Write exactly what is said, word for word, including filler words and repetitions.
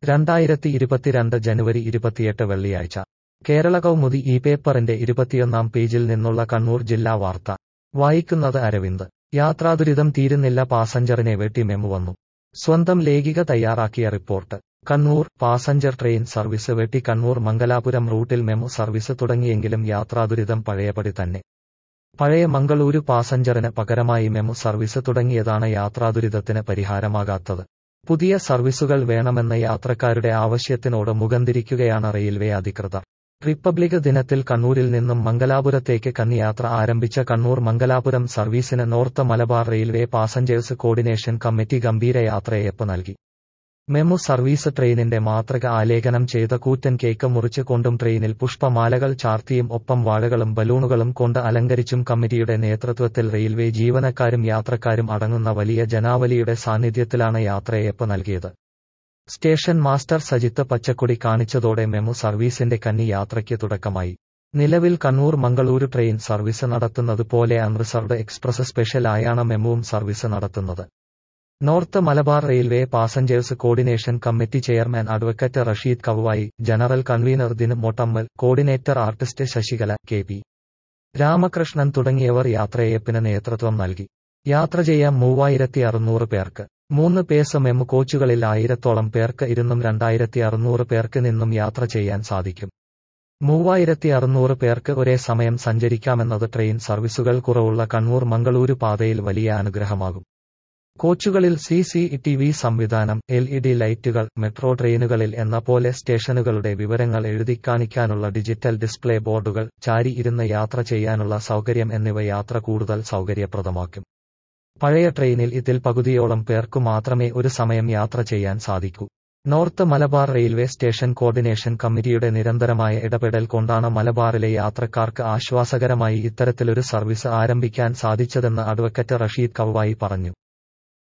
രണ്ടായിരത്തി ഇരുപത്തിരണ്ട് ജനുവരി ഇരുപത്തിയെട്ട് വെള്ളിയാഴ്ച കേരള കൗമുദി ഈ പേപ്പറിന്റെ ഇരുപത്തിയൊന്നാം പേജിൽ നിന്നുള്ള കണ്ണൂർ ജില്ലാ വാർത്ത വായിക്കുന്നത് അരവിന്ദ്. യാത്രാദുരിതം തീരുന്നില്ല, പാസഞ്ചറിനെ വെട്ടി മെമു വന്നു. സ്വന്തം ലേഖിക തയ്യാറാക്കിയ report. Kannur. Passenger train service വെട്ടി കണ്ണൂർ മംഗലാപുരം റൂട്ടിൽ മെമു സർവീസ് തുടങ്ങിയെങ്കിലും യാത്രാദുരിതം പഴയപടി തന്നെ. പഴയ മംഗളൂരു പാസഞ്ചറിന് പകരമായി മെമു സർവീസ് തുടങ്ങിയതാണ് യാത്രാദുരിതത്തിന് പരിഹാരമാകാത്തത്. പുതിയ സർവീസുകൾ വേണമെന്ന യാത്രക്കാരുടെ ആവശ്യത്തിനോട് മുഖംതിരിക്കുകയാണ് റെയിൽവേ അധികൃതർ. റിപ്പബ്ലിക് ദിനത്തിൽ കണ്ണൂരിൽ നിന്നും മംഗലാപുരത്തേക്ക് കന്നിയാത്ര ആരംഭിച്ച കണ്ണൂർ മംഗലാപുരം സർവീസിന് north Malabar railway passengers coordination committee ഗംഭീര യാത്രയയപ്പ് നൽകി. മെമു സർവീസ് ട്രെയിനിന്റെ മാതൃക ആലേഖനം ചെയ്ത കൂറ്റൻ കേക്ക് മുറിച്ച് കൊണ്ടും ട്രെയിനിൽ പുഷ്പമാലകൾ ചാർത്തിയും ഒപ്പം വാഴകളും ബലൂണുകളും കൊണ്ട് അലങ്കരിച്ചും കമ്മിറ്റിയുടെ നേതൃത്വത്തിൽ റെയിൽവേ ജീവനക്കാരും യാത്രക്കാരും അടങ്ങുന്ന വലിയ ജനാവലിയുടെ സാന്നിധ്യത്തിലാണ് യാത്രയയപ്പ് നൽകിയത്. സ്റ്റേഷൻ മാസ്റ്റർ സജിത്ത് പച്ചക്കൊടി കാണിച്ചതോടെ മെമു സർവീസിന്റെ കന്നി യാത്രയ്ക്ക് തുടക്കമായി. നിലവിൽ കണ്ണൂർ മംഗളൂരു ട്രെയിൻ സർവീസ് നടത്തുന്നത് പോലെ അൺറിസർവ്ഡ് എക്സ്പ്രസ് സ്പെഷ്യൽ ആയാണ് മെമുവും സർവീസ് നടത്തുന്നത്. North Malabar railway passengers coordination committee chairman advocate Rasheed Kavuvayi, general convener Din Mottammal, coordinator artist Sasikala, K P Ramakrishnan തുടങ്ങിയവർ യാത്രയയപ്പിന് നേതൃത്വം നൽകി. യാത്ര ചെയ്യാൻ മൂവായിരത്തി അറുന്നൂറ് പേർക്ക്. മൂന്ന് പേസ് മെമു കോച്ചുകളിൽ ആയിരത്തോളം പേർക്ക് ഇരുന്നും രണ്ടായിരത്തി അറുന്നൂറ് പേർക്ക് നിന്നും യാത്ര ചെയ്യാൻ സാധിക്കും. മൂവായിരത്തി അറുന്നൂറ് പേർക്ക് ഒരേ സമയം സഞ്ചരിക്കാമെന്നത് ട്രെയിൻ സർവീസുകൾ കുറവുള്ള കണ്ണൂർ മംഗളൂരു പാതയിൽ വലിയ അനുഗ്രഹമാകും. കോച്ചുകളിൽ സി സി ടി വി സംവിധാനം, എൽ ഇ ഡി ലൈറ്റുകൾ, മെട്രോ ട്രെയിനുകളിൽ എന്ന പോലെ സ്റ്റേഷനുകളുടെ വിവരങ്ങൾ എഴുതിക്കാണിക്കാനുള്ള ഡിജിറ്റൽ ഡിസ്പ്ലേ ബോർഡുകൾ, ചാരി ഇരുന്ന് യാത്ര ചെയ്യാനുള്ള സൗകര്യം എന്നിവ യാത്ര കൂടുതൽ സൗകര്യപ്രദമാക്കും. പഴയ ട്രെയിനിൽ ഇതിൽ പകുതിയോളം പേർക്കു മാത്രമേ ഒരു സമയം യാത്ര ചെയ്യാൻ സാധിക്കൂ. North Malabar railway station coordination കമ്മിറ്റിയുടെ നിരന്തരമായ ഇടപെടൽ കൊണ്ടാണ് മലബാറിലെ യാത്രക്കാർക്ക് ആശ്വാസകരമായി ഇത്തരത്തിലൊരു സർവീസ് ആരംഭിക്കാൻ സാധിച്ചതെന്ന് അഡ്വക്കറ്റ് റഷീദ് കവുവായി പറഞ്ഞു.